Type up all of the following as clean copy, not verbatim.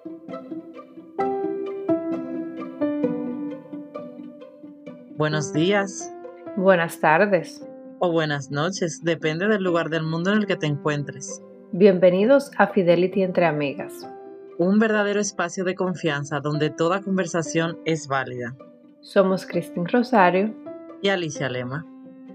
Buenos días Buenas tardes. o buenas noches, depende del lugar del mundo en el que te encuentres. Bienvenidos a Fidelity entre amigas. Un verdadero espacio de confianza donde toda conversación es válida. Somos Cristín Rosario. Y Alicia Lema.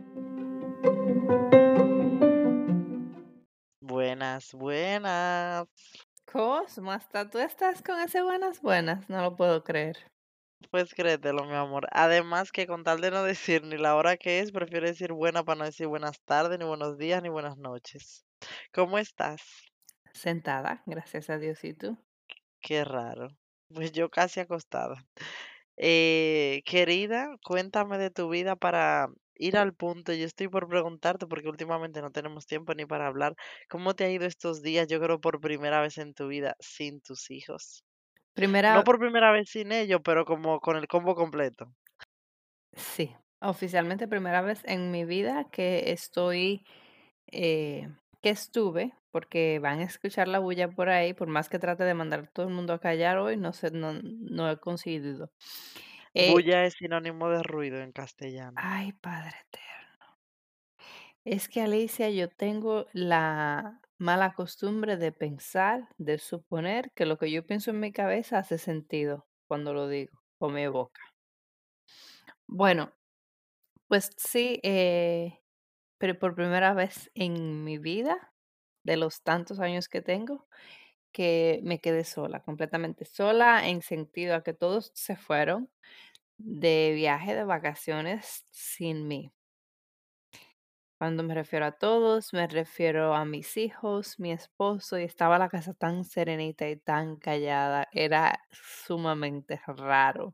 Buenas, buenas. Cosmo, hasta tú estás con ese buenas, no lo puedo creer. Pues créetelo, mi amor. Además que con tal de no decir ni la hora que es, prefiero decir buena para no decir buenas tardes, ni buenos días, ni buenas noches. ¿Cómo estás? Sentada, gracias a Dios y tú. Qué raro. Pues yo casi acostada. Querida, cuéntame de tu vida para ir al punto. Yo estoy por preguntarte porque últimamente no tenemos tiempo ni para hablar. ¿Cómo te ha ido estos días? Yo creo por primera vez en tu vida sin tus hijos. No Primera, por primera vez sin ellos, pero como con el combo completo. sí, oficialmente primera vez en mi vida que estoy, que estuve, porque van a escuchar la bulla por ahí, por más que trate de mandar a todo el mundo a callar hoy, no sé, no he conseguido. Eh, Bulla es sinónimo de ruido en castellano. Ay, Padre eterno. Es que Alicia, yo tengo la mala costumbre de pensar, de suponer que lo que yo pienso en mi cabeza hace sentido cuando lo digo con mi boca. Bueno, pues sí, pero por primera vez en mi vida, de los tantos años que tengo, que me quedé sola, completamente sola en sentido a que todos se fueron de viaje, de vacaciones sin mí. Cuando me refiero a todos, me refiero a mis hijos, mi esposo, y estaba la casa tan serenita y tan callada. Era sumamente raro.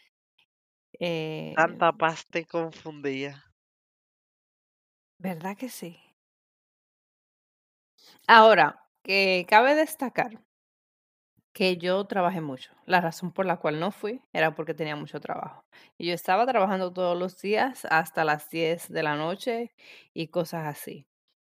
Eh, Tanta paz te confundía. ¿Verdad que sí? Ahora, que cabe destacar que yo trabajé mucho. La razón por la cual no fui era porque tenía mucho trabajo. Y yo estaba trabajando todos los días hasta las 10 de la noche y cosas así.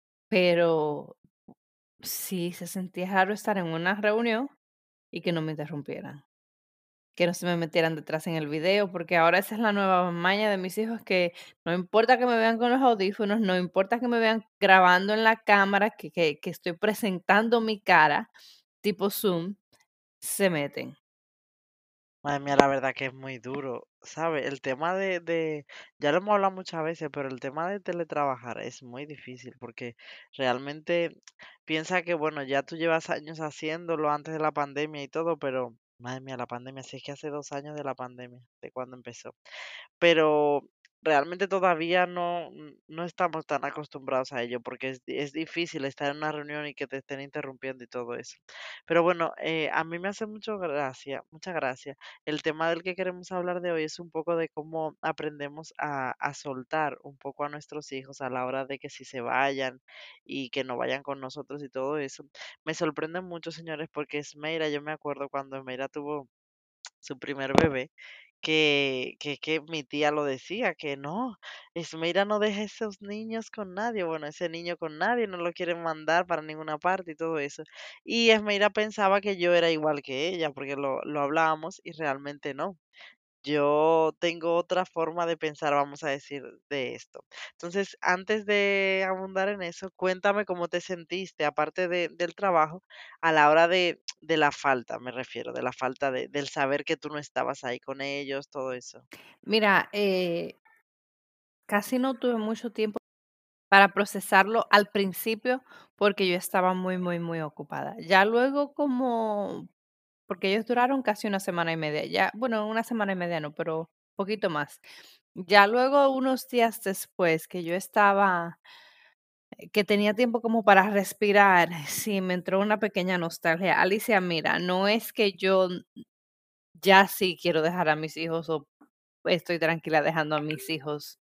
Pero sí se sentía raro estar en una reunión y que no me interrumpieran, que no se me metieran detrás en el video, porque ahora esa es la nueva maña de mis hijos, que no importa que me vean con los audífonos, no importa que me vean grabando en la cámara, que estoy presentando mi cara, tipo Zoom, se meten. Madre mía, la verdad que es muy duro, ¿sabes? El tema ya lo hemos hablado muchas veces, pero el tema de teletrabajar es muy difícil porque realmente piensa que, bueno, ya tú llevas años haciéndolo antes de la pandemia y todo, pero, madre mía, la pandemia, sí es que hace 2 años de la pandemia, de cuando empezó, pero realmente todavía no estamos tan acostumbrados a ello, porque es difícil estar en una reunión y que te estén interrumpiendo y todo eso. Pero bueno, a mí me hace mucha gracia. El tema del que queremos hablar de hoy es un poco de cómo aprendemos a soltar un poco a nuestros hijos a la hora de que si se vayan y que no vayan con nosotros y todo eso. Me sorprende mucho, señores, porque Esmeira, yo me acuerdo cuando Esmeira tuvo su primer bebé, que mi tía lo decía, que no, Esmeira no deja esos niños con nadie, bueno, ese niño con nadie, no lo quieren mandar para ninguna parte y todo eso. Y Esmeira pensaba que yo era igual que ella, porque lo hablábamos y realmente no. Yo tengo otra forma de pensar, vamos a decir, de esto. Entonces, antes de abundar en eso, cuéntame cómo te sentiste, aparte del trabajo, a la hora de la falta, me refiero, de la falta del saber que tú no estabas ahí con ellos, todo eso. Mira, casi no tuve mucho tiempo para procesarlo al principio porque yo estaba muy, muy, muy ocupada. Ya luego como porque ellos duraron casi una semana y media, ya, bueno, una semana y media no, pero poquito más. Ya luego, unos días después que yo estaba, que tenía tiempo como para respirar, sí, me entró una pequeña nostalgia. Alicia, mira, no es que yo ya sí quiero dejar a mis hijos o estoy tranquila dejando a mis hijos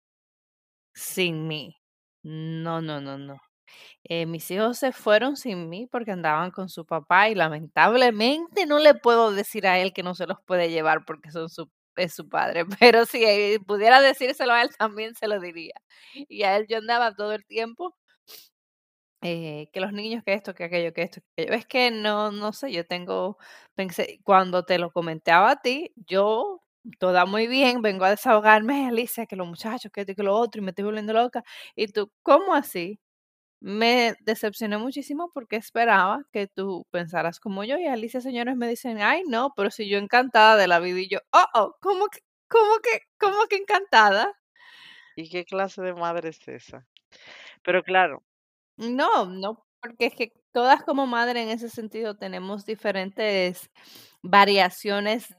sin mí. No, no, no, no. Mis hijos se fueron sin mí porque andaban con su papá y lamentablemente no le puedo decir a él que no se los puede llevar porque es su padre, pero si pudiera decírselo a él también se lo diría. Y a él yo andaba todo el tiempo que los niños, que esto, que aquello, que esto, que aquello. Es que no sé, pensé, cuando te lo comentaba a ti, yo, toda muy bien, vengo a desahogarme, Alicia, que los muchachos, que esto y que lo otro, y me estoy volviendo loca. Y tú, ¿cómo así? Me decepcioné muchísimo porque esperaba que tú pensaras como yo, y Alicia, señores, me dicen, ay, no, pero si yo encantada de la vida, y yo, cómo que encantada? ¿Y qué clase de madre es esa? Pero claro, No, porque es que todas como madre en ese sentido tenemos diferentes variaciones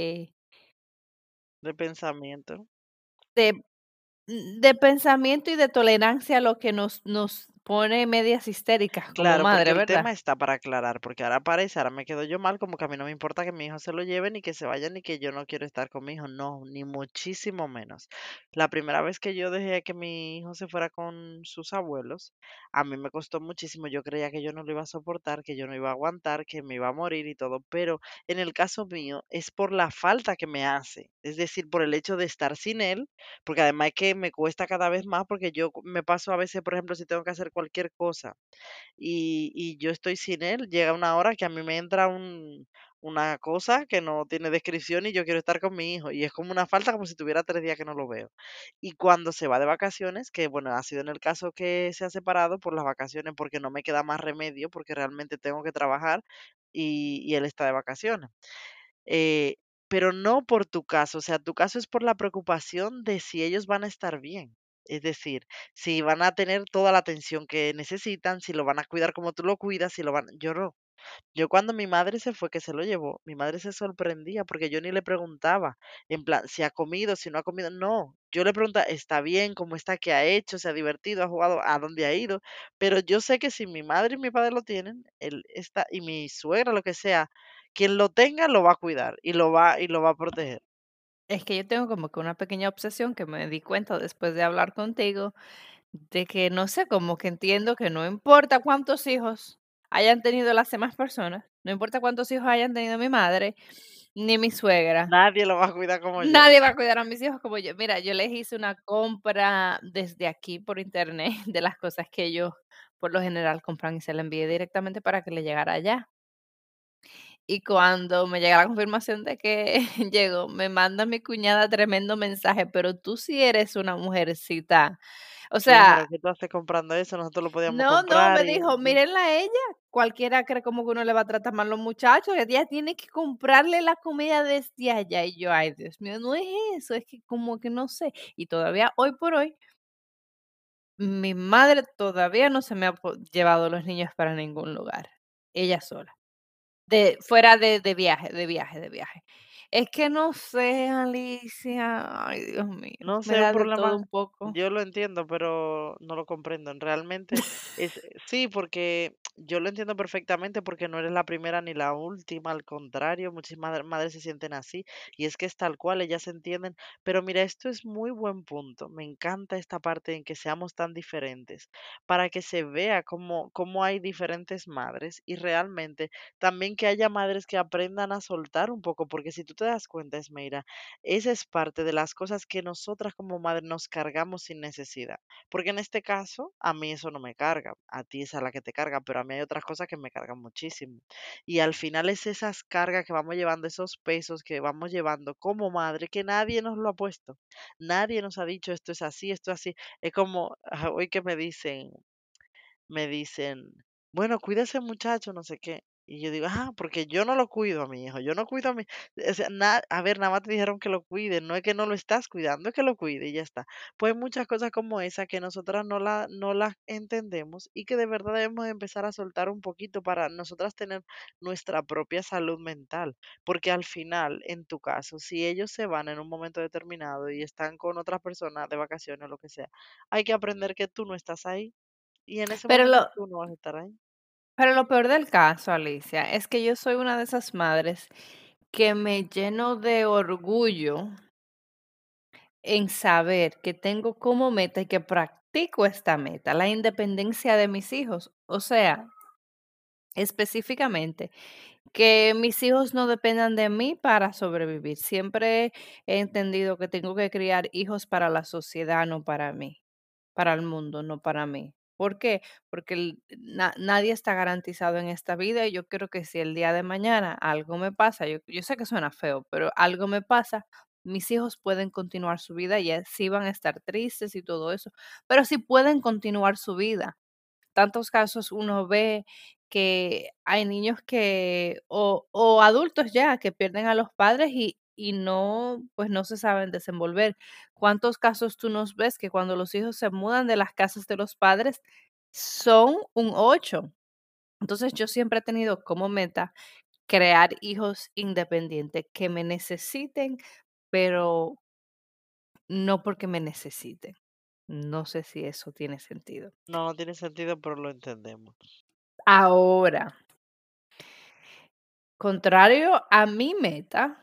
de pensamiento. de, de pensamiento y de tolerancia a lo que nos pone medias histéricas como Claro, porque madre, el ¿verdad? tema está para aclarar, porque ahora parece, ahora me quedo yo mal, como que a mí no me importa que mi hijo se lo lleve, ni que se vaya, ni que yo no quiero estar con mi hijo, no, ni muchísimo menos. La primera vez que yo dejé que mi hijo se fuera con sus abuelos, a mí me costó muchísimo, yo creía que yo no lo iba a soportar, que yo no iba a aguantar, que me iba a morir y todo, pero en el caso mío es por la falta que me hace, es decir, por el hecho de estar sin él, porque además es que me cuesta cada vez más, porque yo me paso a veces, por ejemplo, si tengo que hacer cualquier cosa y yo estoy sin él, llega una hora que a mí me entra una cosa que no tiene descripción y yo quiero estar con mi hijo, y es como una falta como si tuviera 3 días que no lo veo. Y cuando se va de vacaciones, que bueno, ha sido en el caso que se ha separado por las vacaciones, porque no me queda más remedio, porque realmente tengo que trabajar y él está de vacaciones. Eh, pero no por tu caso, o sea, tu caso es por la preocupación de si ellos van a estar bien. Es decir, si van a tener toda la atención que necesitan, si lo van a cuidar como tú lo cuidas, si lo van, yo no. Yo cuando mi madre se fue, que se lo llevó, mi madre se sorprendía porque yo ni le preguntaba, en plan, si ha comido, si no ha comido, no. Yo le preguntaba, ¿está bien? ¿Cómo está? ¿Qué ha hecho? ¿Se ha divertido? ¿Ha jugado? ¿A dónde ha ido? Pero yo sé que si mi madre y mi padre lo tienen, él está, y mi suegra, lo que sea, quien lo tenga lo va a cuidar y lo va a proteger. Es que yo tengo como que una pequeña obsesión que me di cuenta después de hablar contigo, de que no sé, como que entiendo que no importa cuántos hijos hayan tenido las demás personas, no importa cuántos hijos hayan tenido mi madre, ni mi suegra, Nadie lo va a cuidar como yo. nadie va a cuidar a mis hijos como yo. Mira, yo les hice una compra desde aquí por internet de las cosas que ellos por lo general compran y se la envié directamente para que le llegara allá. Y cuando me llega la confirmación de que llegó, me manda mi cuñada tremendo mensaje, pero tú sí eres una mujercita. O sea, Claro, ¿qué tú haces comprando eso? Nosotros lo podíamos no, comprar me y dijo, mírenla a ella. Cualquiera cree como que uno le va a tratar mal a los muchachos. Ella tiene que comprarle la comida desde allá. Y yo, ay, Dios mío, no es eso, es que como que no sé. Y todavía hoy por hoy, mi madre todavía no se me ha llevado los niños para ningún lugar. Ella sola. De fuera de viaje. Es que no sé, Alicia, ay, Dios mío, no me sé, un da de todo problema, un poco. yo lo entiendo, pero no lo comprendo. Realmente es, sí, porque yo lo entiendo perfectamente porque no eres la primera ni la última, al contrario, muchísimas madres se sienten así y es que es tal cual, ellas se entienden. Pero mira, esto es muy buen punto. Me encanta esta parte en que seamos tan diferentes para que se vea cómo hay diferentes madres y realmente también que haya madres que aprendan a soltar un poco, porque si tú te das cuenta, Esmeira, esa es parte de las cosas que nosotras como madres nos cargamos sin necesidad. Porque en este caso, a mí eso no me carga, a ti es a la que te carga, pero a mí hay otras cosas que me cargan muchísimo. Y al final es esas cargas que vamos llevando, esos pesos que vamos llevando como madre, que nadie nos lo ha puesto. Nadie nos ha dicho esto es así, esto es así. Es como hoy que me dicen, bueno, cuida ese muchacho, no sé qué. Y yo digo, porque yo no lo cuido a mi hijo, yo no cuido a mi, o sea, a ver, nada más te dijeron que lo cuide, no es que no lo estás cuidando, es que lo cuide y ya está. Pues hay muchas cosas como esa que nosotras no las entendemos y que de verdad debemos de empezar a soltar un poquito para nosotras tener nuestra propia salud mental. Porque al final, en tu caso, si ellos se van en un momento determinado y están con otras personas de vacaciones o lo que sea, hay que aprender que tú no estás ahí y en ese Pero momento lo tú no vas a estar ahí. pero lo peor del caso, Alicia, es que yo soy una de esas madres que me lleno de orgullo en saber que tengo como meta y que practico esta meta, la independencia de mis hijos. O sea, específicamente, que mis hijos no dependan de mí para sobrevivir. Siempre he entendido que tengo que criar hijos para la sociedad, no para mí, para el mundo, no para mí. ¿Por qué? Porque nadie está garantizado en esta vida y yo creo que si el día de mañana algo me pasa, yo sé que suena feo, pero algo me pasa, mis hijos pueden continuar su vida y sí van a estar tristes y todo eso, pero sí pueden continuar su vida. Tantos casos uno ve que hay niños que o adultos ya que pierden a los padres y no, pues, no se saben desenvolver. ¿Cuántos casos tú nos ves que cuando los hijos se mudan de las casas de los padres son un 8? Entonces, yo siempre he tenido como meta crear hijos independientes que me necesiten, pero no porque me necesiten. No sé si eso tiene sentido. No, no tiene sentido, pero lo entendemos. Ahora, contrario a mi meta,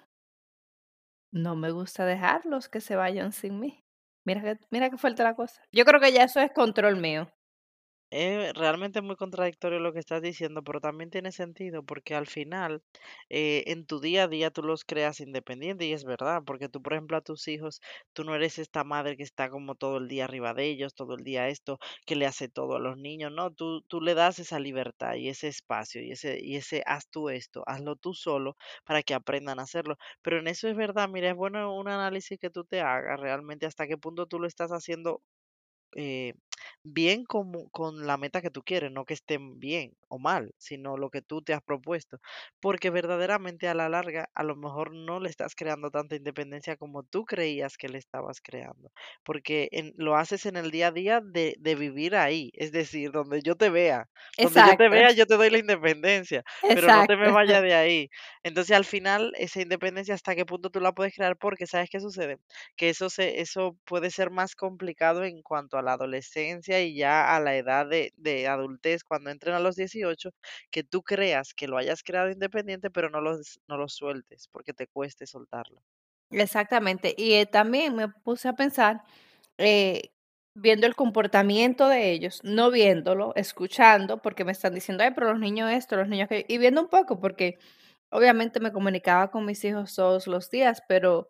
no me gusta dejarlos que se vayan sin mí. Mira qué fuerte la cosa. Yo creo que ya eso es control mío. Es realmente muy contradictorio lo que estás diciendo, pero también tiene sentido porque al final en tu día a día tú los creas independientes y es verdad, porque tú, por ejemplo, a tus hijos, tú no eres esta madre que está como todo el día arriba de ellos, todo el día esto, que le hace todo a los niños, no, tú le das esa libertad y ese espacio y ese haz tú esto, hazlo tú solo para que aprendan a hacerlo. Pero en eso es verdad, mira, es bueno un análisis que tú te hagas realmente hasta qué punto tú lo estás haciendo eh, bien como con la meta que tú quieres, no que estén bien o mal, sino lo que tú te has propuesto. Porque verdaderamente a la larga, a lo mejor no le estás creando tanta independencia como tú creías que le estabas creando. Porque lo haces en el día a día de vivir ahí, es decir, donde yo te vea. Donde yo te Exacto, vea, yo te doy la independencia, pero no te me exacto. vaya de ahí. Entonces, al final, esa independencia, ¿hasta qué punto tú la puedes crear? Porque ¿sabes qué sucede? Que eso puede ser más complicado en cuanto a la adolescencia y ya a la edad de adultez, cuando entren a los 18 que tú creas que lo hayas creado independiente, pero no lo sueltes, porque te cueste soltarlo. Exactamente. Y también me puse a pensar, eh, viendo el comportamiento de ellos, no viéndolo, escuchando, porque me están diciendo, ay, pero los niños esto, los niños aquello, y viendo un poco, porque obviamente me comunicaba con mis hijos todos los días, pero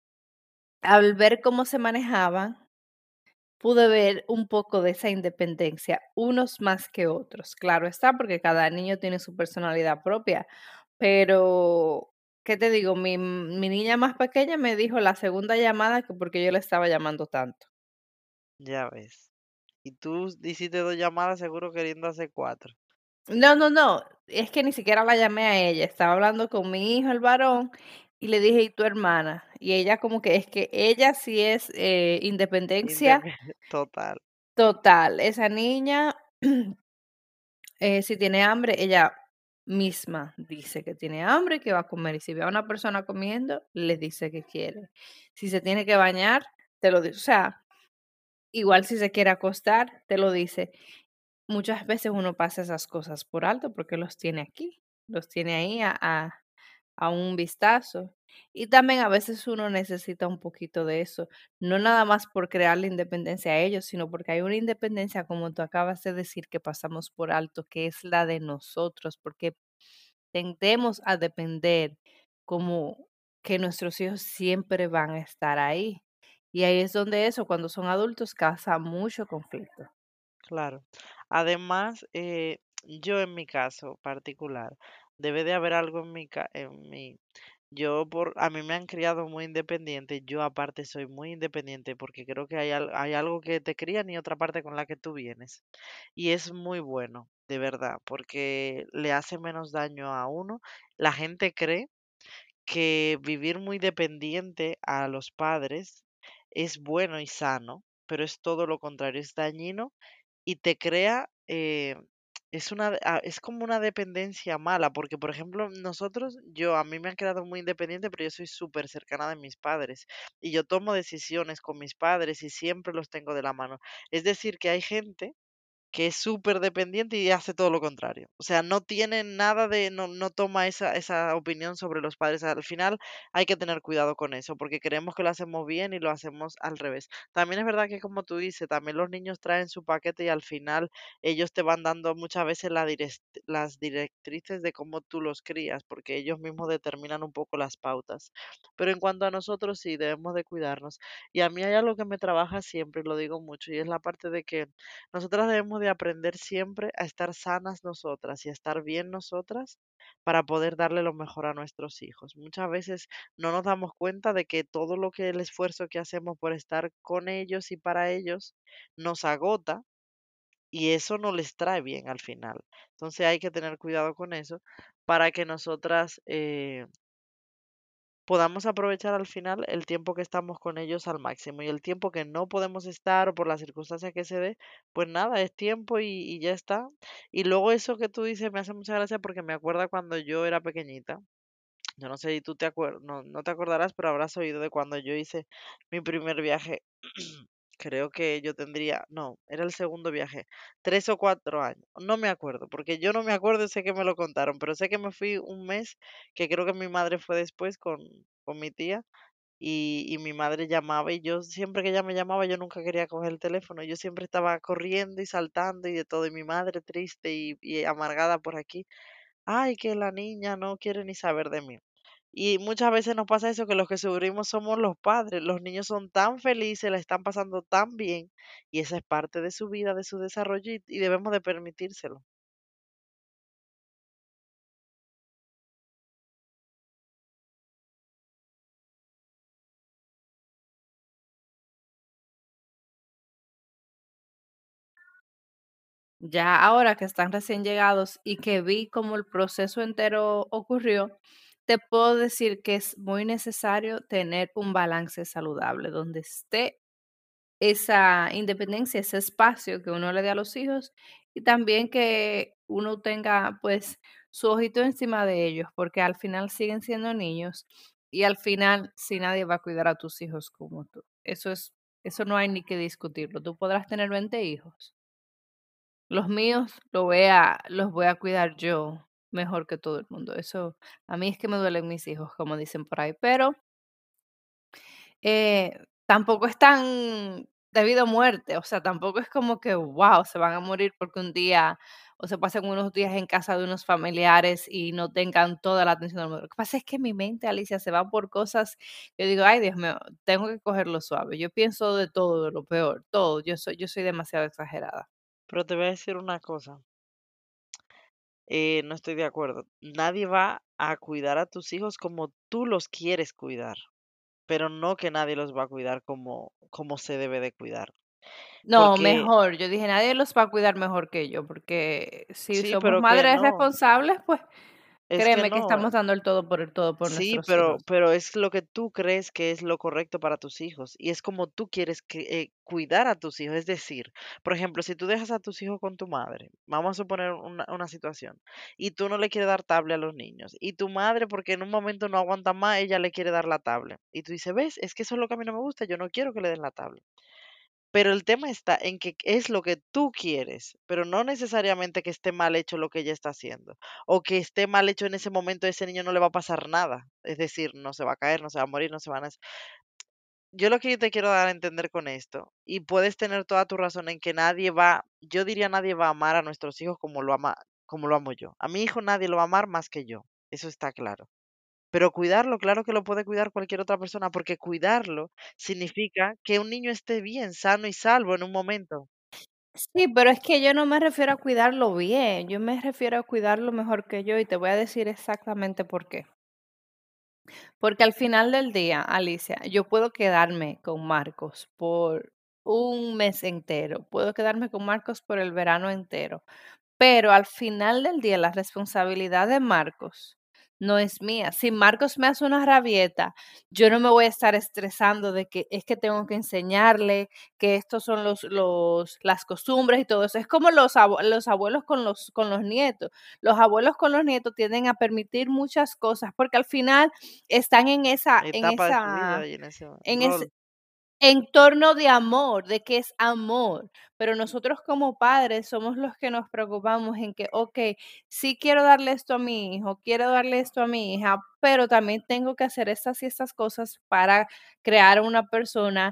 al ver cómo se manejaban, pude ver un poco de esa independencia, unos más que otros. Claro está, porque cada niño tiene su personalidad propia, pero, ¿qué te digo? Mi niña más pequeña me dijo la segunda llamada que porque yo le estaba llamando tanto. Ya ves. Y tú hiciste 2 llamadas seguro queriendo hacer 4. No, no, no, es que ni siquiera la llamé a ella, estaba hablando con mi hijo, el varón, y le dije: "¿Y tu hermana?". Y ella como que es que ella sí es, independencia Total, total. Esa niña si tiene hambre, ella misma dice que tiene hambre y que va a comer. Y si ve a una persona comiendo, le dice que quiere. Si se tiene que bañar, te lo dice. O sea, igual si se quiere acostar, te lo dice. Muchas veces uno pasa esas cosas por alto porque los tiene aquí, los tiene ahí a un vistazo. Y también a veces uno necesita un poquito de eso, no nada más por crear la independencia a ellos, sino porque hay una independencia, como tú acabas de decir, que pasamos por alto, que es la de nosotros, porque tendemos a depender como que nuestros hijos siempre van a estar ahí. Y ahí es donde eso, cuando son adultos, causa mucho conflicto. claro. Además, yo en mi caso particular, debe de haber algo en mi. A mí me han criado muy independiente, yo aparte soy muy independiente porque creo que hay algo que te crían y otra parte con la que tú vienes. Y es muy bueno, de verdad, porque le hace menos daño a uno. La gente cree que vivir muy dependiente a los padres es bueno y sano, pero es todo lo contrario, es dañino y te crea, es como una dependencia mala, porque por ejemplo, a mí me han creado muy independiente, pero yo soy súper cercana de mis padres y yo tomo decisiones con mis padres y siempre los tengo de la mano. Es decir, que hay gente que es súper dependiente y hace todo lo contrario. O sea, no tiene nada no toma esa opinión sobre los padres. Al final hay que tener cuidado con eso, porque creemos que lo hacemos bien y lo hacemos al revés. También es verdad que como tú dices, también los niños traen su paquete y al final ellos te van dando muchas veces las directrices de cómo tú los crías, porque ellos mismos determinan un poco las pautas. Pero en cuanto a nosotros, sí, debemos de cuidarnos. Y a mí hay algo que me trabaja siempre, y lo digo mucho, y es la parte de que nosotras debemos debemos de aprender siempre a estar sanas nosotras y a estar bien nosotras para poder darle lo mejor a nuestros hijos. Muchas veces no nos damos cuenta de que todo lo que el esfuerzo que hacemos por estar con ellos y para ellos nos agota y eso no les trae bien al final. Entonces hay que tener cuidado con eso para que nosotras podamos aprovechar al final el tiempo que estamos con ellos al máximo y el tiempo que no podemos estar o por las circunstancias que se dé, pues nada, es tiempo y ya está. Y luego eso que tú dices me hace mucha gracia porque me acuerda cuando yo era pequeñita. Yo no sé si tú te acuerdas, no, no te acordarás, pero habrás oído de cuando yo hice mi primer viaje. Creo que yo tendría, no, era el segundo viaje, 3 o 4 años, no me acuerdo, porque yo no me acuerdo, sé que me lo contaron, pero sé que me fui un mes, que creo que mi madre fue después con mi tía, y mi madre llamaba, y yo siempre que ella me llamaba, yo nunca quería coger el teléfono, yo siempre estaba corriendo y saltando y de todo, y mi madre triste y amargada por aquí, ay, que la niña no quiere ni saber de mí. Y muchas veces nos pasa eso, que los que sufrimos somos los padres. Los niños son tan felices, la están pasando tan bien, y esa es parte de su vida, de su desarrollo, y debemos de permitírselo. Ya ahora que están recién llegados y que vi cómo el proceso entero ocurrió, te puedo decir que es muy necesario tener un balance saludable donde esté esa independencia, ese espacio que uno le dé a los hijos y también que uno tenga pues su ojito encima de ellos, porque al final siguen siendo niños y al final si nadie va a cuidar a tus hijos como tú. Eso no hay ni que discutirlo. Tú podrás tener 20 hijos. Los míos los voy a cuidar yo mejor que todo el mundo. Eso, a mí es que me duelen mis hijos, como dicen por ahí, pero tampoco es tan debido a muerte, o sea, tampoco es como que, wow, se van a morir porque un día o se pasen unos días en casa de unos familiares y no tengan toda la atención del mundo. Lo que pasa es que mi mente, Alicia, se va por cosas, yo digo, ay, Dios mío, tengo que cogerlo suave. Yo pienso de todo, de lo peor, todo. Yo soy demasiado exagerada. Pero te voy a decir una cosa, no estoy de acuerdo. Nadie va a cuidar a tus hijos como tú los quieres cuidar, pero no que nadie los va a cuidar como se debe de cuidar. No, Porque mejor. Yo dije, nadie los va a cuidar mejor que yo, porque si sí, somos pero que madres no, responsables, pues es que créeme que no. estamos dando el todo por Sí, nuestros hijos. pero es lo que tú crees que es lo correcto para tus hijos y es como tú quieres que, cuidar a tus hijos. Es decir, por ejemplo, si tú dejas a tus hijos con tu madre, vamos a suponer una situación, y tú no le quieres dar tablet a los niños, y tu madre, porque en un momento no aguanta más, ella le quiere dar la tablet. Y tú dices, ¿ves? Es que eso es lo que a mí no me gusta, yo no quiero que le den la tablet. Pero el tema está en que es lo que tú quieres, pero no necesariamente que esté mal hecho lo que ella está haciendo, o que esté mal hecho en ese momento, a ese niño no le va a pasar nada. Es decir, no se va a caer, no se va a morir, no se van a... Yo lo que yo te quiero dar a entender con esto, y puedes tener toda tu razón en que nadie va, yo diría nadie va a amar a nuestros hijos como lo amo yo. A mi hijo nadie lo va a amar más que yo, eso está claro. Pero cuidarlo, claro que lo puede cuidar cualquier otra persona, porque cuidarlo significa que un niño esté bien, sano y salvo en un momento. Sí, pero es que yo no me refiero a cuidarlo bien, yo me refiero a cuidarlo mejor que yo y te voy a decir exactamente por qué. Porque al final del día, Alicia, yo puedo quedarme con Marcos por un mes entero, puedo quedarme con Marcos por el verano entero. Pero al final del día, la responsabilidad de Marcos no es mía. Si Marcos me hace una rabieta, yo no me voy a estar estresando de que es que tengo que enseñarle que estos son las costumbres y todo eso. Es como los abuelos con los nietos. Los abuelos con los nietos tienden a permitir muchas cosas porque al final están Etapa de su vida y en ese en ese rol. entorno de amor, de que es amor, pero nosotros como padres somos los que nos preocupamos en que, okey, sí quiero darle esto a mi hijo, quiero darle esto a mi hija, pero también tengo que hacer estas y estas cosas para crear una persona,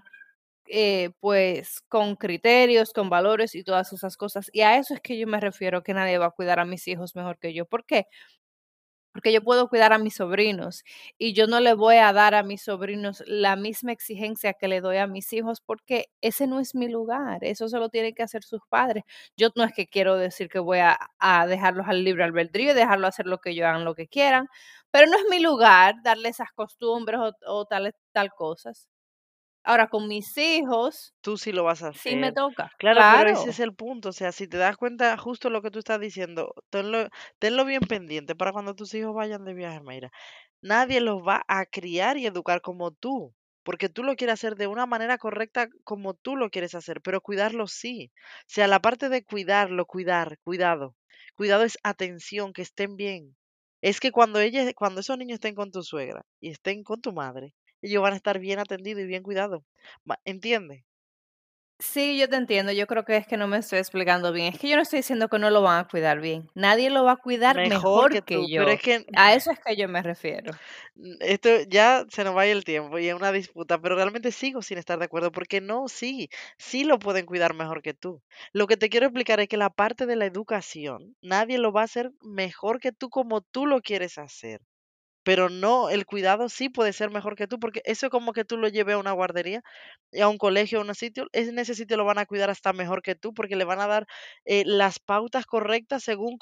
pues, con criterios, con valores y todas esas cosas. Y a eso es que yo me refiero, que nadie va a cuidar a mis hijos mejor que yo, ¿por qué? porque yo puedo cuidar a mis sobrinos y yo no le voy a dar a mis sobrinos la misma exigencia que le doy a mis hijos porque ese no es mi lugar, eso se lo tienen que hacer sus padres. Yo no es que quiero decir que voy a dejarlos al libre albedrío y dejarlo hacer lo que ellos hagan lo que quieran, pero no es mi lugar darle esas costumbres o tal cosas. Ahora con mis hijos Tú sí lo vas a sí me hacer. toca, Claro, pero ese es claro. el punto. O sea, si te das cuenta justo lo que tú estás diciendo, tenlo bien pendiente para cuando tus hijos vayan de viaje, Mayra. Nadie los va a criar y educar como tú, porque tú lo quieres hacer de una manera correcta como tú lo quieres hacer, pero cuidarlo sí. O sea, la parte de cuidarlo, cuidado. Cuidado es atención, que estén bien. Es que cuando esos niños estén con tu suegra y estén con tu madre, ellos van a estar bien atendidos y bien cuidados. ¿Entiendes? Sí, yo te entiendo. Yo creo que es que no me estoy explicando bien. Es que yo no estoy diciendo que no lo van a cuidar bien. Nadie lo va a cuidar Mejor que mejor que tú, pero es yo. que A eso es que yo me refiero. esto ya se nos va a ir el tiempo y es una disputa, pero realmente sigo sin estar de acuerdo porque no, sí lo pueden cuidar mejor que tú. Lo que te quiero explicar es que la parte de la educación, nadie lo va a hacer mejor que tú como tú lo quieres hacer. Pero no, el cuidado sí puede ser mejor que tú, porque eso es como que tú lo lleves a una guardería, a un colegio, a un sitio, en ese sitio lo van a cuidar hasta mejor que tú, porque le van a dar las pautas correctas según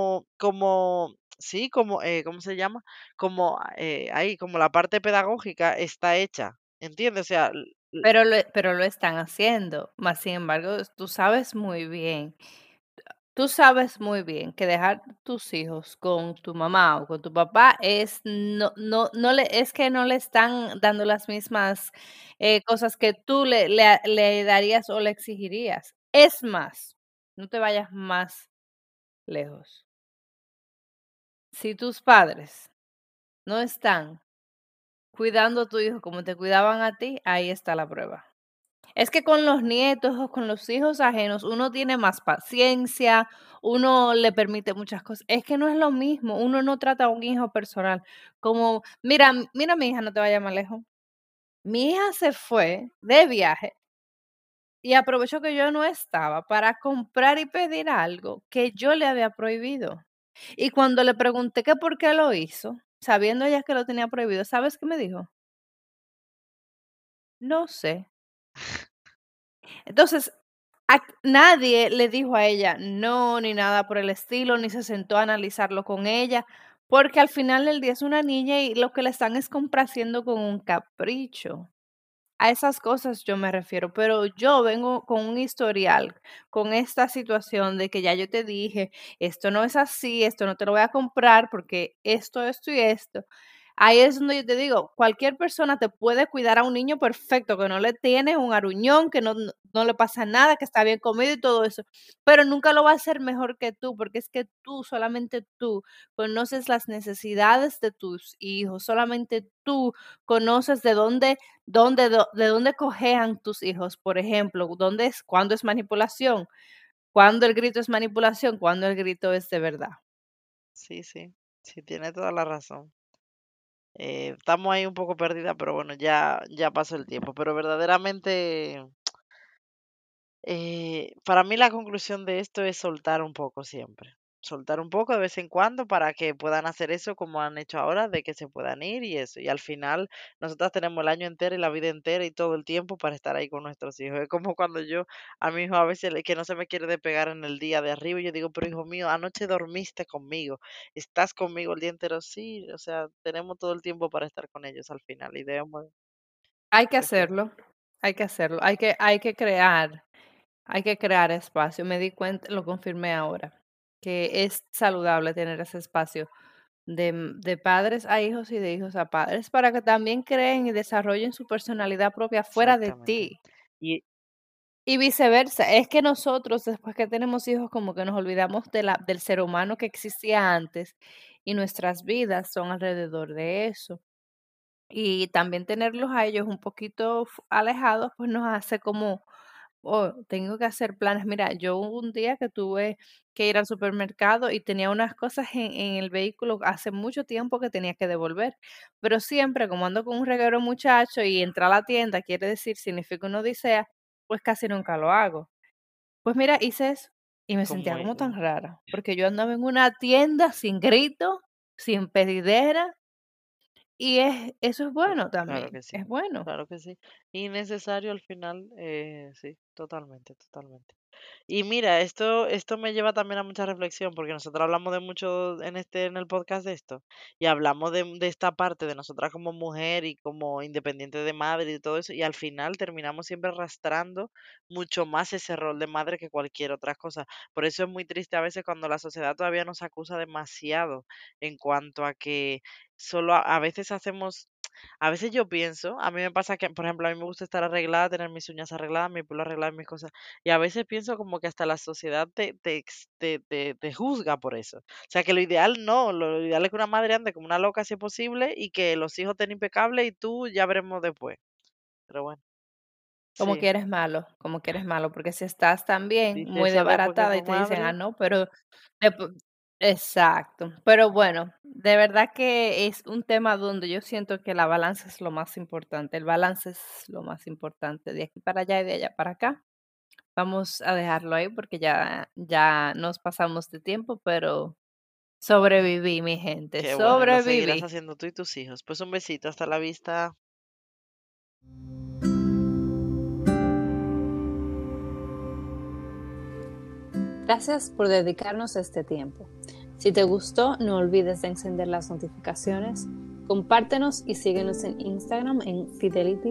sí, ¿cómo se llama? Ahí, como la parte pedagógica está hecha, ¿entiendes? O sea, Pero lo están haciendo. Más sin embargo, tú sabes muy bien que dejar tus hijos con tu mamá o con tu papá es es que no le están dando las mismas cosas que tú le darías o le exigirías. Es más, no te vayas más lejos. Si tus padres no están cuidando a tu hijo como te cuidaban a ti, ahí está la prueba. Es que con los nietos o con los hijos ajenos uno tiene más paciencia, uno le permite muchas cosas. Es que no es lo mismo, uno no trata a un hijo personal como, mira mi hija, no te vayas más lejos. Mi hija se fue de viaje y aprovechó que yo no estaba para comprar y pedir algo que yo le había prohibido. Y cuando le pregunté que por qué lo hizo, sabiendo ella que lo tenía prohibido, ¿sabes qué me dijo? No sé. Entonces, nadie le dijo a ella no, ni nada por el estilo, ni se sentó a analizarlo con ella, porque al final del día es una niña y lo que le están es complaciendo con un capricho. A esas cosas yo me refiero, pero yo vengo con un historial, con esta situación de que ya yo te dije, esto no es así, esto no te lo voy a comprar porque esto y esto. Ahí es donde yo te digo, cualquier persona te puede cuidar a un niño perfecto, que no le tiene un aruñón, que no le pasa nada, que está bien comido y todo eso, pero nunca lo va a hacer mejor que tú, porque es que tú, solamente tú, conoces las necesidades de tus hijos, solamente tú conoces de dónde cojean tus hijos, por ejemplo, cuándo es manipulación, cuándo el grito es manipulación, cuándo el grito es de verdad. sí, tiene toda la razón. Estamos ahí un poco perdidas, pero bueno, ya pasó el tiempo. Pero verdaderamente, para mí la conclusión de esto es soltar un poco siempre. Soltar un poco de vez en cuando para que puedan hacer eso como han hecho ahora, de que se puedan ir y eso. Y al final, nosotras tenemos el año entero y la vida entera y todo el tiempo para estar ahí con nuestros hijos. Es como cuando yo a mi hijo a veces que no se me quiere despegar en el día de arriba, y yo digo, pero hijo mío, anoche dormiste conmigo, estás conmigo el día entero. Sí, o sea, tenemos todo el tiempo para estar con ellos al final y debemos Hay que decir, hacerlo, hay que hacerlo, hay que crear espacio. Me di cuenta, lo confirmé ahora, que es saludable tener ese espacio de padres a hijos y de hijos a padres para que también creen y desarrollen su personalidad propia fuera de exactamente. ti. Y Y viceversa, es que nosotros después que tenemos hijos como que nos olvidamos del ser humano que existía antes y nuestras vidas son alrededor de eso. Y también tenerlos a ellos un poquito alejados, pues nos hace como, oh, tengo que hacer planes. Mira, yo hubo un día que tuve que ir al supermercado y tenía unas cosas en el vehículo hace mucho tiempo que tenía que devolver, pero siempre como ando con un reguero muchacho y entrar a la tienda quiere decir, significa una odisea, pues casi nunca lo hago. Pues mira, hice eso y me como sentía como tan rara, porque yo andaba en una tienda sin grito. sin pedidera, y eso es bueno Claro también, que sí, es bueno. claro que sí. Innecesario al final, sí, totalmente, totalmente. Y mira, esto me lleva también a mucha reflexión, porque nosotros hablamos de mucho en el podcast de esto, y hablamos de esta parte de nosotras como mujer y como independiente de madre y todo eso, y al final terminamos siempre arrastrando mucho más ese rol de madre que cualquier otra cosa. Por eso es muy triste a veces cuando la sociedad todavía nos acusa demasiado en cuanto a que solo a veces hacemos a veces yo pienso, a mí me pasa que, por ejemplo, a mí me gusta estar arreglada, tener mis uñas arregladas, mi pelo arreglado, mis cosas. Y a veces pienso como que hasta la sociedad te juzga por eso. O sea, que lo ideal no, lo ideal es que una madre ande como una loca si es posible y que los hijos estén impecables y tú ya veremos después. Pero bueno, Como sí. que eres malo, como que eres malo, porque si estás también Dice, muy esa después que desbaratada y fue te dicen: "Ah, madre, no", pero depo exacto. Pero bueno, de verdad que es un tema donde yo siento que la balanza es lo más importante, el balance es lo más importante, de aquí para allá y de allá para acá. Vamos a dejarlo ahí porque ya nos pasamos de tiempo, pero sobreviví, mi gente, qué bueno, y lo seguirás sobreviví. haciendo tú y tus hijos. Pues un besito, hasta la vista. Gracias por dedicarnos este tiempo. Si te gustó, no olvides de encender las notificaciones, compártenos y síguenos en Instagram en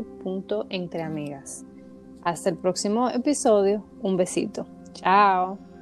fidelity.entreamigas. Hasta el próximo episodio. Un besito. Chao.